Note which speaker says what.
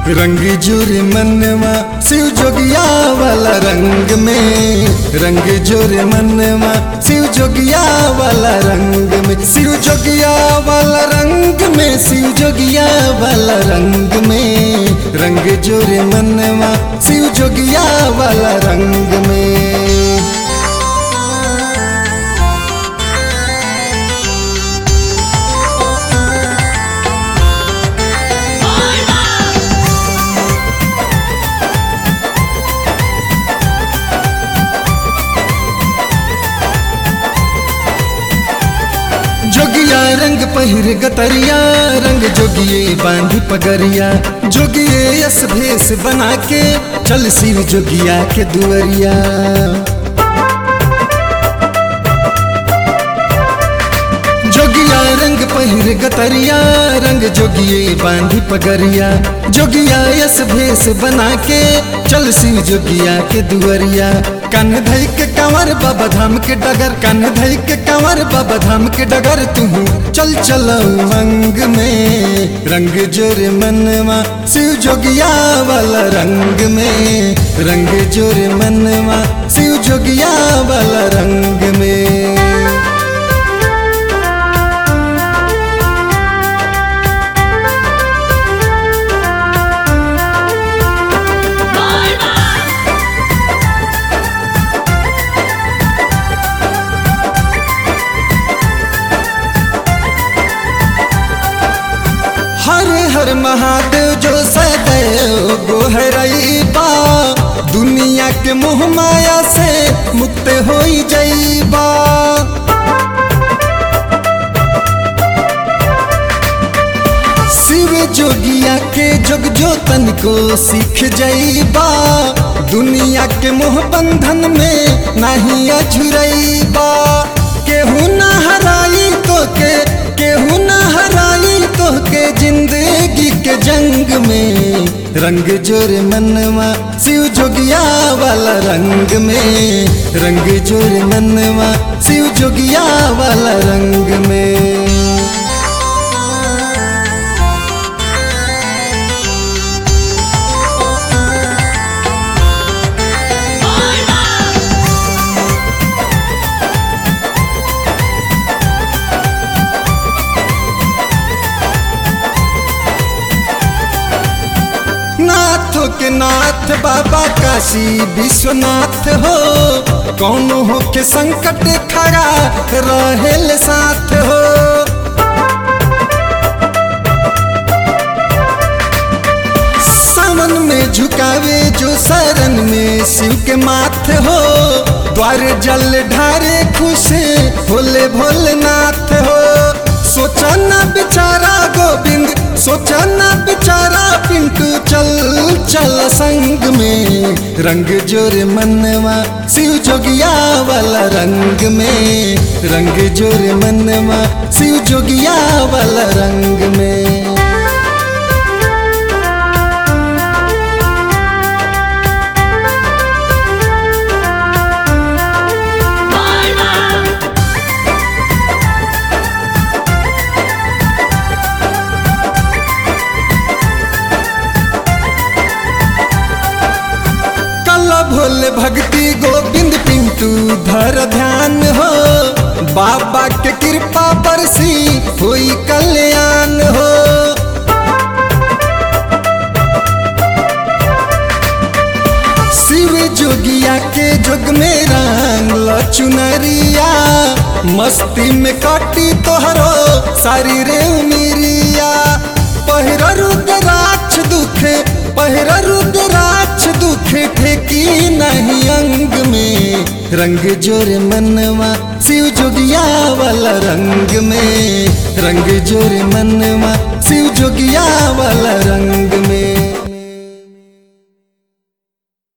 Speaker 1: रंग जोरे मनवा शिव जोगिया वाला रंग में, रंग जोरे मनवा शिव जोगिया वाला रंग में, शिव जोगिया वाला रंग में, शिव जोगिया वाला रंग में, रंग जोरे मनवा शिव जोगिया वाला रंग में। जोगिया रंग पहिर गतरिया, रंग जोगिए बांधी पगरिया, जोगिए यस भेष बना के चल शिव जोगिया के दुअरिया। जोगिया रंग पहिर गतरिया, रंग जोगिए बांधी पगरिया, जोगिया यस भेष बना के चल शिव जोगिया के दुअरिया। कन धई के कंवर बाबा धाम के डगर, कन धई के कंवर बाबा धाम के डगर, तू चल चल उमंग में, रंग जोरे मनवा शिव जोगिया वाला रंग में, रंग जोरे मनवा शिव जोगिया वाला रंग में। हर हर महादेव जो सदैव गोहरई बा, दुनिया के मोह माया से मुक्त होई जईबा। शिव जोगिया के जोग जोतन को सीख जईबा, दुनिया के मोह बंधन में नहीं अझुरईबा। केहू न हराई तो के, केहू न हराई तो के जिंदगी के जंग में, रंग जोरे मनवा शिव जोगिया वाला रंग में, रंग जोरे मनवा शिव जोगिया वाला रंग में। नाथों के नाथ बाबा काशी विश्वनाथ हो, कौन हो के संकट खड़ा रहेल साथ हो। सावन में झुकावे जो शरण में शिव के माथ हो, द्वार जल ढारे खुश भोले भोलेनाथ हो। सोचा ना बेचारा गोविंद, सोचा ना बेचारा पिंटू, चल चल संग में, रंग जोरे मनवा शिव जोगिया वाला रंग में, रंग जोरे मनवा शिव जोगिया वाला रंग में। भोले भक्ति गोविंद पिंटू धर ध्यान हो, बाबा के कृपा बरसी हुई कल्याण हो। शिव जोगिया के जोग में रंग चुनरिया, मस्ती में काटी तोहरो सारी रे उमिरिया। पहिर रुद्राक्ष दुखे, पहिर रुद्राक्ष दुखे ठेकी नहीं अंग में, रंग जोरे मनवा शिव जोगिया वाला रंग में, रंग जोरे मनवा शिव जोगिया वाला रंग में।